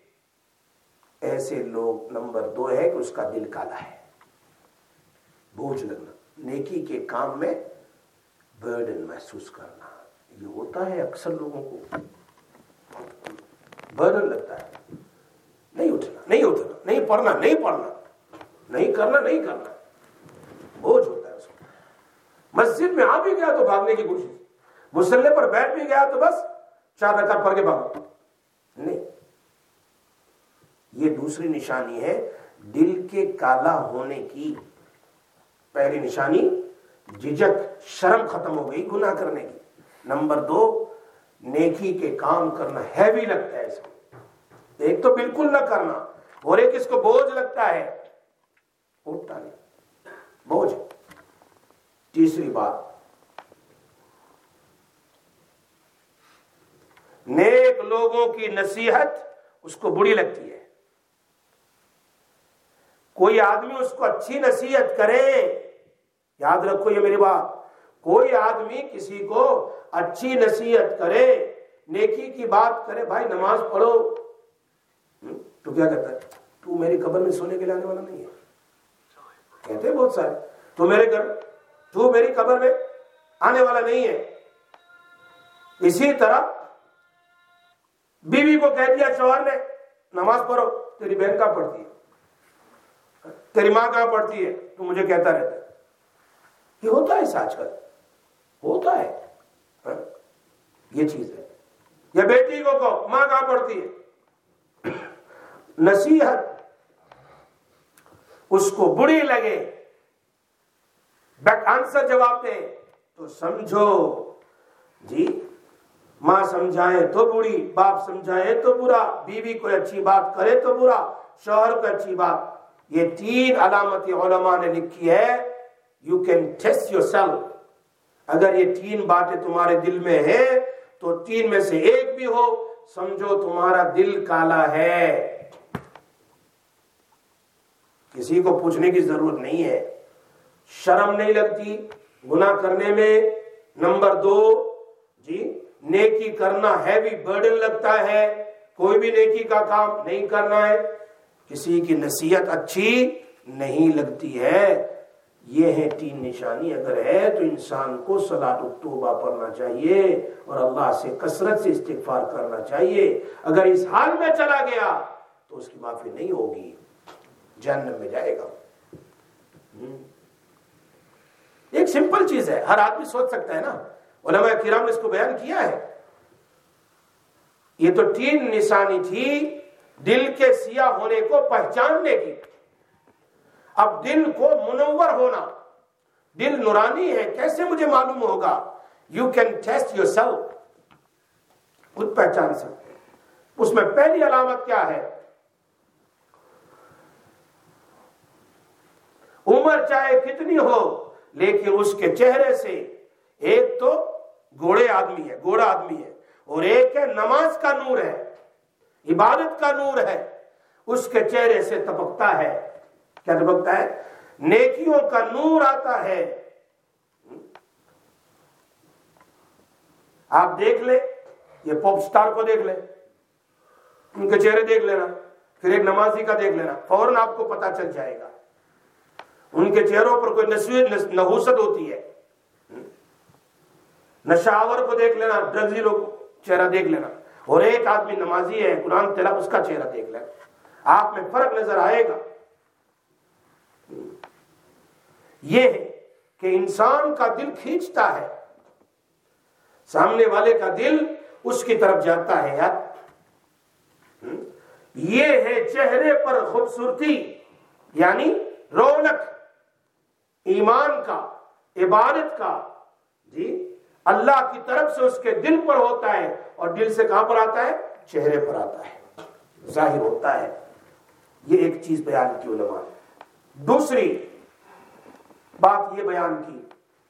ऐसे लोग। नंबर 2 है कि उसका दिल काला है, बोझ लगना, नेकी के काम में बर्डन महसूस करना। ये होता है अक्सर लोगों को, बर्डन लगता है, नहीं उठना, नहीं पढ़ना, नहीं करना, बोझ होता है उसको। मस्जिद में आ भी गया तो भागने की कोशिश, मुसल्ले पर बैठ भी गया तो बस 4 रकात पढ़ के भागो। नहीं, ये दूसरी निशानी है दिल के काला होने की। पहली निशानी झिझक, शर्म खत्म हो गई गुनाह करने की। नंबर 2, नेकी के काम करना हैवी लगता है इसको। एक तो बिल्कुल ना करना, और एक इसको बोझ लगता है, उठता नहीं, बोझ। तीसरी बात, नेक लोगों की नसीहत उसको बुरी लगती है। कोई आदमी उसको अच्छी नसीहत करे, याद रखो ये मेरी बात, कोई आदमी किसी को अच्छी नसीहत करे, नेकी की बात करे, भाई नमाज पढ़ो, तो क्या कहता है? तू मेरी कब्र में सोने के लिए आने वाला नहीं है। कहते हैं बहुत सारे, तू मेरी कब्र में आने वाला नहीं है। इसी तरह बीवी को कह दिया शौहर ने, नमाज पढ़ो, तेरी बहन कहां पढ़ती है, तेरी मां कहां पढ़ती है, तू मुझे कहता रहता है। ये होता है, आजकल होता है, ये चीज है। या बेटी को कहो, मां कहां पढ़ती है, नसीहत उसको बुरी लगे, बैक आंसर जवाब दे तो समझो जी, मां समझाए तो बुरी, बाप समझाए तो बुरा, बीवी कोई अच्छी बात करे तो बुरा, शौहर को अच्छी बात। ये 3 अलामतें उलमा ने लिखी है। You can test yourself. अगर ये 3 बातें तुम्हारे दिल में है तो 3 में से एक भी हो, समझो तुम्हारा दिल काला है। किसी को पूछने की जरूरत नहीं है, शर्म नहीं लगती गुनाह करने में। नंबर 2 जी, नेकी करना हैवी बर्डन लगता है, कोई भी नेकी का काम नहीं करना है, किसी की नसीहत अच्छी नहीं लगती है। ये है 3 निशानी। अगर है तो इंसान को सलातुत तौबा पढ़ना चाहिए और अल्लाह से कसरत से इस्तिगफार करना चाहिए। अगर इस हाल में चला गया तो उसकी माफी नहीं होगी, जहन्नम में जाएगा। एक सिंपल चीज है, हर आदमी सोच सकता है ना, उलमा किराम ने इसको बयान किया है। ये तो 3 निशानी थी दिल के सिया होने को पहचानने की। अब दिल को मुनव्वर होना, दिल नूरानी है, कैसे मुझे मालूम होगा? यू कैन टेस्ट योरसेल्फ, खुद पहचान सकते हैं। उसमें पहली अलामत क्या है? उम्र चाहे कितनी हो, लेकिन उसके चेहरे से एक तो घोड़ा आदमी है और एक है नमाज का नूर है, इबादत का नूर है, उसके चेहरे से तपकता है। क्या तपकता है? नेकियों का नूर आता है। आप देख ले, ये पॉप स्टार को देख ले, उनके चेहरे देख लेना, फिर एक नमाजी का देख लेना, फौरन आपको पता चल जाएगा उनके चेहरों पर कोई नहूसत होती है। नशावर को देख लेना, ड्रग्सी लोग चेहरा देख लेना, और एक आदमी नमाजी है, कुरान तिलावत, उसका चेहरा देख लेना, आप में फर्क नजर आएगा। ये है کہ انسان کا دل کھینچتا ہے، سامنے والے کا دل اس کی طرف جاتا ہے یار. یہ ہے چہرے پر خوبصورتی، یعنی رونق ایمان کا، عبادت کا، جی اللہ کی طرف سے اس کے دل پر ہوتا ہے، اور دل سے کہاں پر آتا ہے؟ چہرے پر آتا ہے، ظاہر ہوتا ہے. یہ ایک چیز بیان کی علماء نے. دوسری بات یہ بیان کی،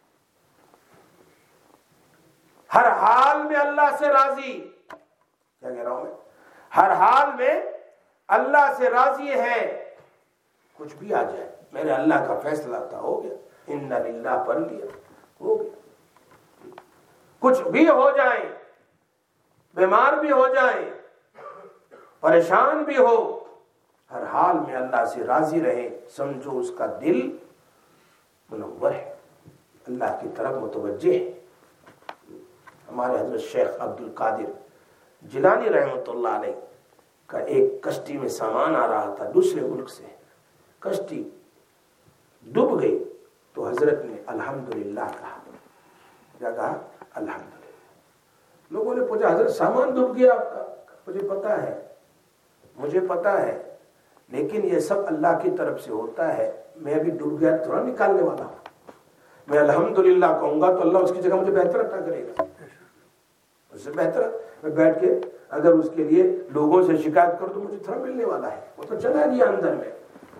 ہر حال میں اللہ سے راضی. کیا کہہ رہا ہوں میں؟ ہر حال میں اللہ سے راضی ہے. کچھ بھی آ جائے میرے اللہ کا فیصلہ تھا، ہو گیا، انا للہ پڑھ لیا، ہو گیا. کچھ بھی ہو جائے، بیمار بھی ہو جائے، پریشان بھی ہو، ہر حال میں اللہ سے راضی رہے. سمجھو اس کا دل منور ہے، اللہ کی طرف متوجہ ہے. ہمارے حضرت شیخ عبد القادر جیلانی رحمۃ اللہ علیہ کا ایک کشتی میں سامان آ رہا تھا دوسرے ملک سے، کشتی ڈوب گئی تو حضرت نے الحمدللہ کہا. کیا کہا؟ الحمدللہ. لوگوں نے پوچھا حضرت سامان ڈوب گیا آپ کا؟ مجھے پتا ہے لیکن یہ سب اللہ کی طرف سے ہوتا ہے. میں بھی ڈوب گیا تھوڑا نکالنے والا ہوں. میں الحمدللہ کہوں گا تو اللہ اس کی جگہ مجھے بہتر عطا کرے گا. اس سے بہتر میں بیٹھ کے اگر اس کے لیے لوگوں سے شکایت کروں تو مجھے تھوڑا ملنے والا ہے. وہ تو چلا گیا اندر میں.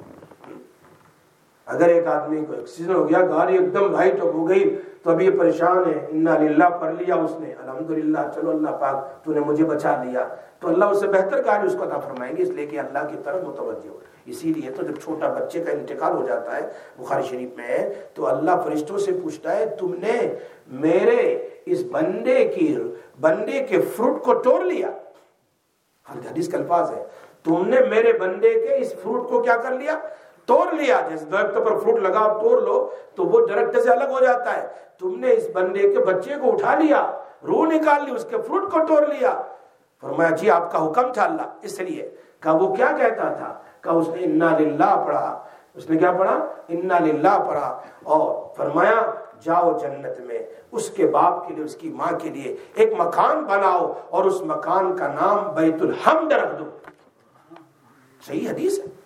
اگر ایک آدمی کو ایکسیڈنٹ ہو گیا، گاڑی ایک دم رائٹ ہو گئی تو اب یہ پریشان ہے، انا للہ پڑھ لیا اس نے، الحمدللہ، چلو اللہ پاک تو نے مجھے بچا لیا، تو اللہ اس سے بہتر گاڑی اس کو عطا فرمائیں گے، اس لیے کہ اللہ کی طرف متوجہ ہو. اسی لیے تو جب چھوٹا بچے کا انتقال ہو جاتا ہے، بخاری شریف میں ہے، تو اللہ فرشتوں سے پوچھتا ہے تم نے میرے اس بندے کے فروٹ کو توڑ لیا. حدیث کا الفاظ ہے، تم نے میرے بندے کے اس فروٹ کو کیا کر لیا؟ توڑ لیا. جیسے درخت پر فروٹ لگا آپ توڑ لو تو وہ درخت سے الگ ہو جاتا ہے. تم نے اس بندے کے بچے کو اٹھا لیا، روح نکال لی، اس کے فروٹ کو توڑ لیا. فرمایا جی آپ کا حکم تھا اللہ. اس لیے کہا وہ کیا کہتا تھا؟ کہا اس نے انا للہ پڑھا. اس نے کیا پڑھا؟ انا للہ پڑھا. اور فرمایا جاؤ جنت میں اس کے باپ کے لیے، اس کی ماں کے لیے ایک مکان بناؤ اور اس مکان کا نام بیت الحمد رکھ دو. صحیح حدیث ہے.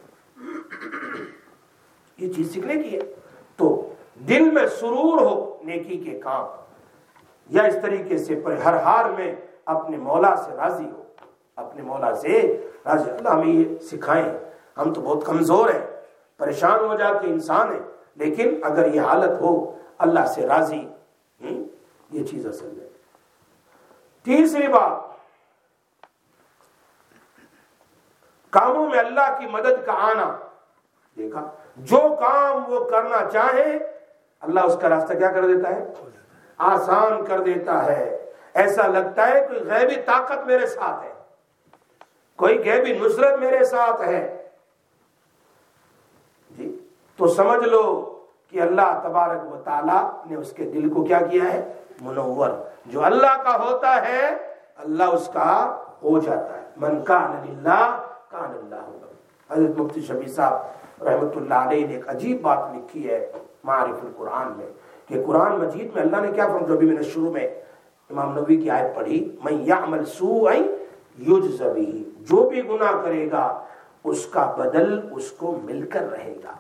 یہ چیز سیکھنے کی ہے. تو دل میں سرور ہو نیکی کے کام، یا اس طریقے سے ہر حال میں اپنے مولا سے راضی ہو، اپنے مولا سے راضی. اللہ ہمیں یہ سکھائیں. ہم تو بہت کمزور ہیں، پریشان ہو جاتے انسان ہیں، لیکن اگر یہ حالت ہو اللہ سے راضی، یہ چیز اصل ہے. تیسری بات، کاموں میں اللہ کی مدد کا آنا. دیکھا جو کام وہ کرنا چاہے اللہ اس کا راستہ کیا کر دیتا ہے؟ آسان کر دیتا ہے. ایسا لگتا ہے کوئی غیبی طاقت میرے ساتھ ہے، کوئی غیبی نصرت میرے ساتھ ہے جی. تو سمجھ لو کہ اللہ تبارک و تعالی نے اس کے دل کو کیا کیا ہے؟ منور. جو اللہ کا ہوتا ہے اللہ اس کا ہو جاتا ہے. من کان للہ کان اللہ. حضرت مفتی شفیع صاحب رحمۃ اللہ علیہ نے ایک عجیب بات لکھی ہے معارف القرآن میں، کہ قرآن مجید میں اللہ نے کیا فرمایا؟ جو بھی میں نے شروع میں امام نبوی کی آیت پڑھی، من یعمل سوءا یجز بہ، جو بھی گناہ کرے گا اس کا بدل اس کو مل کر رہے گا.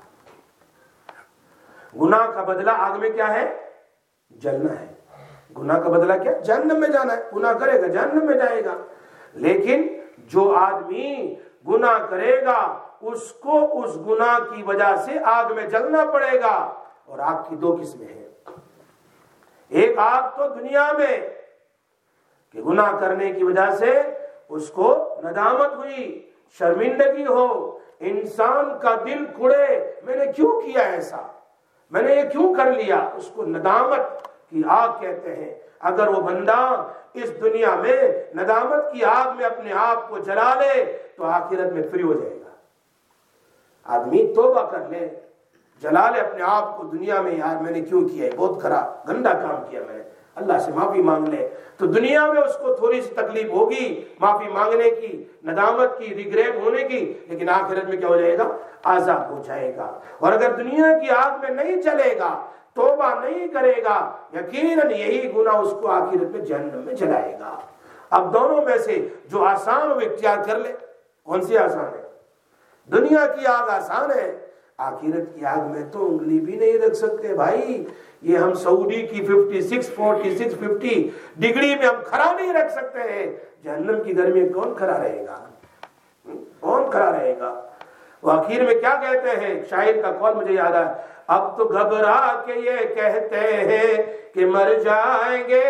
گناہ کا بدلہ آگ میں کیا ہے؟ جلنا ہے. گناہ کا بدلہ کیا؟ جہنم میں جانا ہے. گناہ کرے گا جہنم میں جائے گا. لیکن جو آدمی گناہ کرے گا اس کو اس گناہ کی وجہ سے آگ میں جلنا پڑے گا. اور آگ کی دو قسمیں ہیں. ایک آگ تو دنیا میں کہ گناہ کرنے کی وجہ سے اس کو ندامت ہوئی، شرمندگی ہو، انسان کا دل کھڑے، میں نے کیوں کیا ایسا، میں نے یہ کیوں کر لیا، اس کو ندامت کی آگ کہتے ہیں. اگر وہ بندہ اس دنیا میں ندامت کی آگ میں اپنے آپ کو جلا لے تو آخرت میں فری ہو جائے گا. آدمی توبہ کر لے، جلا لے اپنے آپ کو دنیا میں، یار میں نے کیوں کیا ہے، بہت خراب گندا کام کیا میں نے، اللہ سے معافی مانگ لے، تو دنیا میں اس کو تھوڑی سی تکلیف ہوگی معافی مانگنے کی، ندامت کی، ریگریٹ ہونے کی، لیکن آخرت میں کیا ہو جائے گا؟ آزاد ہو جائے گا. اور اگر دنیا کی آگ میں نہیں چلے گا توبہ نہیں کرے گا یقیناً یہی گناہ اس کو آخرت میں جہنم میں جلائے گا۔ اب دونوں میں سے جو آسان وہ اختیار کر لے۔ کون سی آسان ہے؟ دنیا کی آگ آسان ہے، آخرت کی آگ میں تو انگلی بھی نہیں رکھ سکتے بھائی۔ یہ ہم سعودی کی 46 ڈگری میں ہم کھڑا نہیں رکھ سکتے ہیں، جہنم کی گرمی میں کون کھڑا رہے گا؟ کون کھڑا رہے گا؟ وہ آخر میں کیا کہتے ہیں؟ شاعر کا قول مجھے یاد ہے، اب تو گھبرا کے یہ کہتے ہیں کہ مر جائیں گے،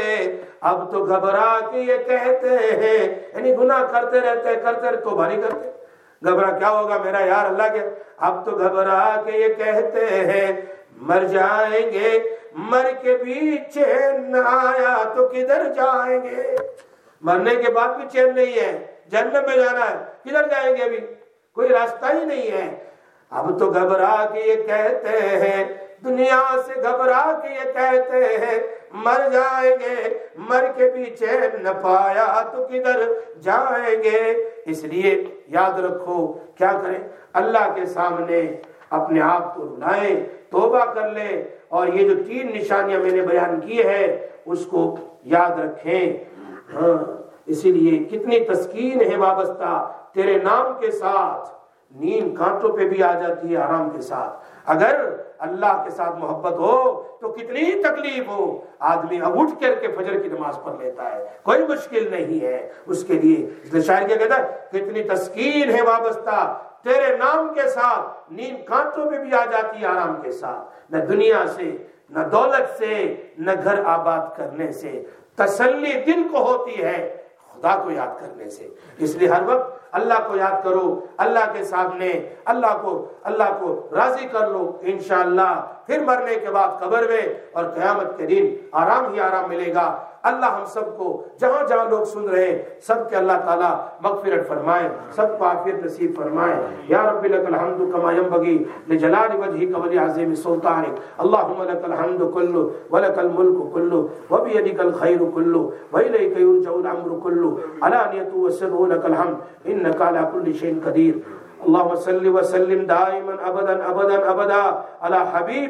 اب تو گھبرا کے یہ کہتے ہیں، یعنی گناہ کرتے رہتے توبہ نہیں کرتے، گھبرا کیا ہوگا میرا یار اللہ کے، اب تو گھبرا کے یہ کہتے ہیں مر جائیں گے، مر کے بھی چین نہ آیا تو کدھر جائیں گے؟ مرنے کے بعد بھی چین نہیں ہے، جہنم میں جانا ہے، کدھر جائیں گے؟ ابھی کوئی راستہ ہی نہیں ہے۔ اب تو گھبرا کے یہ کہتے ہیں، دنیا سے گھبرا کے یہ کہتے ہیں مر جائیں گے، مر کے بھی چین نہ پایا تو کدھر جائیں گے۔ اس لیے یاد رکھو کیا کریں؟ اللہ کے سامنے اپنے آپ کو رلائیں، توبہ کر لیں، اور یہ جو 3 نشانیاں میں نے بیان کی ہے اس کو یاد رکھیں۔ ہاں اسی لیے کتنی تسکین ہے وابستہ تیرے نام کے ساتھ، نیند کانٹوں پہ بھی آ جاتی ہے آرام کے ساتھ۔ اگر اللہ کے ساتھ محبت ہو تو کتنی تکلیف ہو، آدمی اب اٹھ کر کے فجر کی نماز پڑھ لیتا ہے، کوئی مشکل نہیں ہے اس کے لیے۔ اس لیے شاعر کیا کہتا ہے، کتنی تسکین ہے وابستہ تیرے نام کے ساتھ، نیند کانٹوں پہ بھی آ جاتی ہے آرام کے ساتھ۔ نہ دنیا سے، نہ دولت سے، نہ گھر آباد کرنے سے، تسلی دل کو ہوتی ہے خدا کو یاد کرنے سے۔ اس لیے ہر وقت اللہ کو یاد کرو، اللہ کے سامنے اللہ کو راضی کر لو، انشاءاللہ پھر مرنے کے بعد قبر میں اور قیامت کے دن آرام ہی آرام ملے گا۔ اللہ ہم سب کو جہاں جہاں لوگ سن رہے ہیں سب کے اللہ تعالیٰ مغفرت فرمائے، سب کو عافیت نصیب فرمائے۔ یا رب لک الحمد کما ينبغي لجلال وجهك ولعظیم سلطانك، اللهم لك الحمد كله ولك الملك كله وبيدك الخير كله وإليك يرجع الأمر كله علانية وسر لك الحمد إنك على كل شيء قدير۔ اللهم صل وسلم دائما ابدا ابدا ابدا على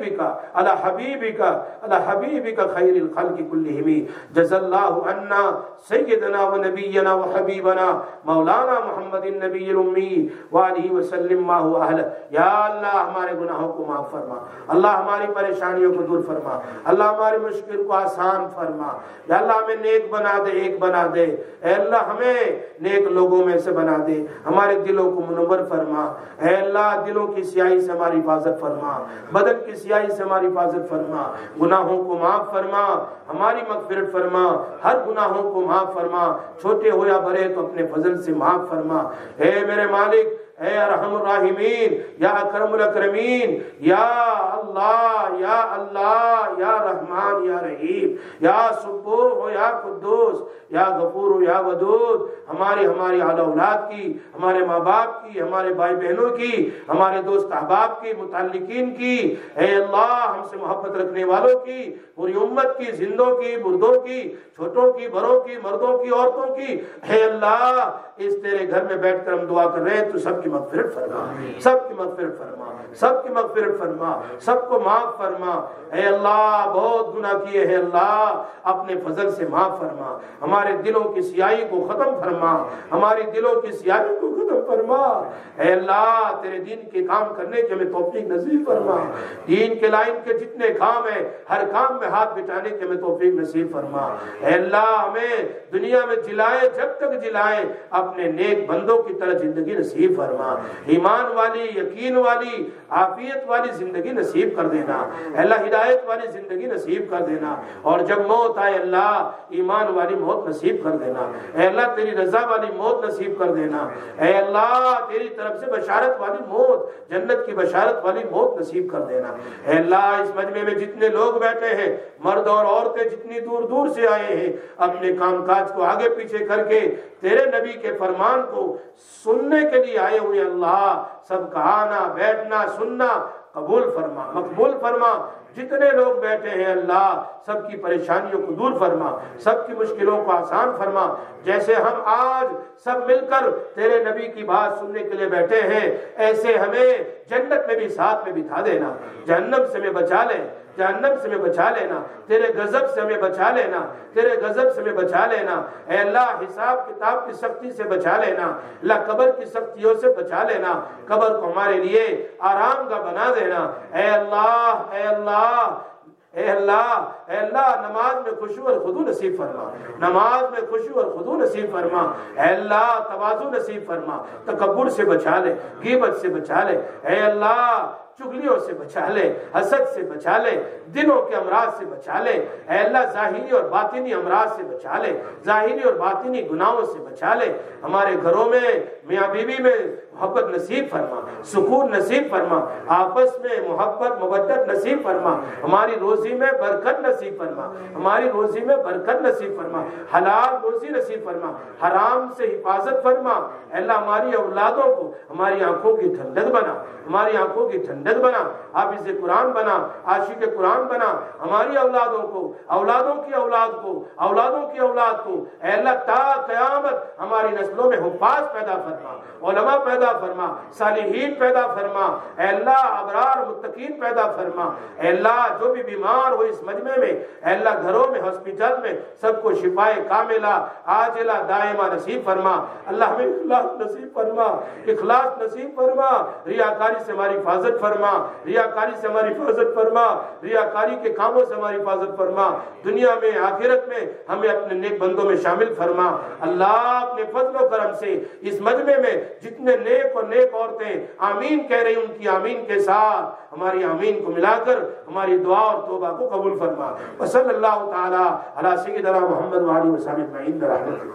حبيبك خير الخلق كلهم۔ جزا الله عنا سيدنا ونبينا وحبيبنا مولانا محمد النبي الأمي وآله وسلم ما هو أهله۔ یا اللہ ہمارے گناہوں کو معاف فرما، اللہ ہماری پریشانیوں کو دور فرما، اللہ ہماری مشکل کو آسان فرما، یا اللہ ہمیں نیک بنا دے، ایک بنا دے، اے اللہ ہمیں نیک لوگوں میں سے بنا دے، ہمارے دلوں کو منور فرما، اے اللہ دلوں کی سیاہی سے ہماری حفاظت فرما، بدن کی سیاہی سے ہماری حفاظت فرما، گناہوں کو معاف فرما، ہماری مغفرت فرما، ہر گناہوں کو معاف فرما، چھوٹے ہو یا بڑے تو اپنے فضل سے معاف فرما۔ اے میرے مالک، اے ارحم الراحمین، یا اکرم الاکرمین، یا اللہ یا رحمان یا رحیم، یا سبوح یا قدوس، یا غفور یا ودود، ہماری اہل اولاد کی، ہمارے ماں باپ کی، ہمارے بھائی بہنوں کی، ہمارے دوست احباب کی، متعلقین کی، اے اللہ ہم سے محبت رکھنے والوں کی، پوری امت کی، زندوں کی، مردوں کی، چھوٹوں کی، بڑوں کی، مردوں کی، عورتوں کی، اے اللہ اس تیرے گھر میں بیٹھ کر ہم دعا کر رہے ہیں، تو سب کی مغفرت فرما، سب کی مغفرت فرما، سب کی مغفرت فرما، سب کو معاف فرما۔ اے اللہ بہت گناہ کیے ہیں، اللہ اپنے فضل سے معاف فرما، ہمارے دلوں کی سیاہی کو ختم فرما، ہماری دلوں کی سیاہی کو ختم فرما۔ اے اللہ تیرے دین کے کام کرنے کی ہمیں توفیق نصیب فرما، دین کے لائن کے جتنے کام ہیں ہر کام میں ہاتھ بٹانے کی ہمیں توفیق نصیب فرما۔ اے اللہ ہمیں دنیا میں جلائے جب تک جلائے اپنے نیک بندوں کی طرح زندگی نصیب فرما، ایمان والی، یقین والی، عافیت والی زندگی نصیب کر دینا، اے اللہ ہدایت والی زندگی نصیب کر دینا، اور جب موت آئے اللہ ایمان والی موت نصیب کر دینا، اے اللہ تیری رضا والی موت نصیب کر دینا، اے اللہ تیری طرف سے بشارت والی موت، جنت کی بشارت والی موت نصیب کر دینا۔ اے اللہ اس مجمع میں جتنے لوگ بیٹھے ہیں، مرد اور عورتیں جتنی دور دور سے آئے ہیں، اپنے کام کاج کو آگے پیچھے کر کے تیرے نبی کے فرمان کو سننے کے لیے آئے ہوئے، اللہ سب کا آنا بیٹھنا سننا قبول فرما، مقبول فرما۔ جتنے لوگ بیٹھے ہیں اللہ سب کی پریشانیوں کو دور فرما، سب کی مشکلوں کو آسان فرما۔ جیسے ہم آج سب مل کر تیرے نبی کی بات سننے کے لیے بیٹھے ہیں، ایسے ہمیں جنت میں بھی ساتھ میں بٹھا دینا، جہنم سے میں بچا لے، جہنم سے ہمیں بچا لینا، تیرے غضب سے ہمیں بچا لینا، تیرے غضب سے ہمیں بچا لینا، اے اللہ حساب کتاب کی سختی سے بچا لینا، اللہ قبر کی سختیوں سے بچا لینا، قبر کو ہمارے لیے آرام کا بنا دینا، اے اللہ اے اللہ اے اللہ اے اللہ نماز میں خشوع اور خضوع نصیب فرما، نماز میں خشوع اور خضوع نصیب فرما، اے اللہ تواضع نصیب فرما، تکبر سے بچا لے، غیبت سے بچا لے، اے اللہ چغلیوں سے بچا لے، حسد سے بچا لے، دلوں کے امراض سے بچا لے، اے اللہ ظاہری اور باطنی امراض سے بچا لے، ظاہری اور باطنی گناہوں سے بچا لے، ہمارے گھروں میں میاں بیوی میں محبت نصیب فرما، سکون نصیب فرما، آپس میں محبت مودت نصیب فرما، ہماری روزی میں برکت نصیب فرما، ہماری روزی میں برکت نصیب فرما، حلال روزی نصیب فرما، حرام سے حفاظت فرما، اے اللہ ہماری اولادوں کو ہماری آنکھوں کی ٹھنڈک بنا، ہماری آنکھوں کی ٹھنڈک بنا، حافظ قرآن بنا، عاشق قرآن بنا، ہماری اولادوں کو، اولادوں کی اولاد کو، اولادوں کی اولاد کو، اے اللہ تا قیامت ہماری نسلوں میں حفاظ پیدا فرما، علماء پیدا فرما، صالحین پیدا فرما، اے اللہ ابرار متقین پیدا فرما، اے اللہ جو بھی بیمار ہو اس مجمع میں، اے اللہ گھروں میں ہاسپٹل میں سب کو شفائے کاملہ عاجلہ دائمہ نصیب فرما، اللہ ہمیں اخلاص نصیب فرما، اخلاص نصیب فرما، ریاکاری سے ہماری حفاظت فرما، ریاکاری سے ہماری حفاظت فرما، ریاکاری کے کاموں سے ہماری حفاظت فرما، دنیا میں آخرت میں ہمیں اپنے نیک بندوں میں شامل فرما، اللہ اپنے فضل و کرم سے اس مجمع میں جتنے نیک اور نیک عورتیں آمین کہہ رہی ان کی آمین کے ساتھ ہماری آمین کو ملا کر ہماری دعا اور توبہ کو قبول فرما، وصلی اللہ تعالی علی سیدنا محمد وعلی وسلم اجمعین برحمتہ۔